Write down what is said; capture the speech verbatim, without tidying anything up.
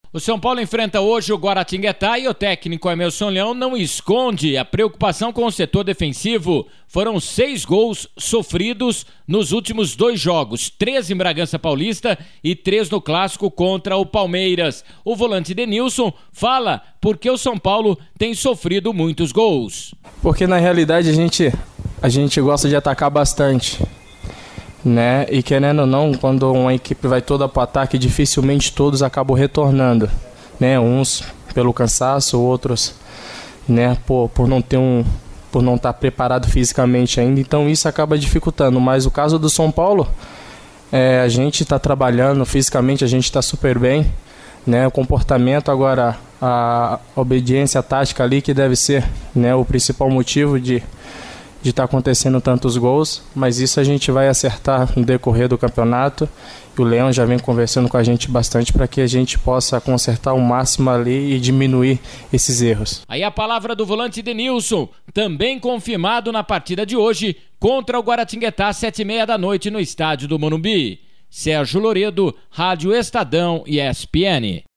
O São Paulo enfrenta hoje o Guaratinguetá e o técnico Emerson Leão não esconde a preocupação com o setor defensivo. Foram seis gols sofridos nos últimos dois jogos, três em Bragança Paulista e três no clássico contra o Palmeiras. O volante Denilson fala porque o São Paulo tem sofrido muitos gols. Porque na realidade a gente, a gente gosta de atacar bastante, né? E querendo ou não, quando uma equipe vai toda para o ataque, dificilmente todos acabam retornando, né? Uns pelo cansaço, outros, né, por, por não ter um, por não estar preparado fisicamente ainda. Então isso acaba dificultando. Mas o caso do São Paulo, é, a gente está trabalhando fisicamente, a gente está super bem, né? O comportamento agora, a obediência tática ali que deve ser, né, o principal motivo de de estar acontecendo tantos gols, mas isso a gente vai acertar no decorrer do campeonato. E o Leão já vem conversando com a gente bastante para que a gente possa consertar o máximo ali e diminuir esses erros. Aí a palavra do volante Denilson, também confirmado na partida de hoje contra o Guaratinguetá, às sete e meia da noite no estádio do Morumbi. Sérgio Loredo, Rádio Estadão e E S P N.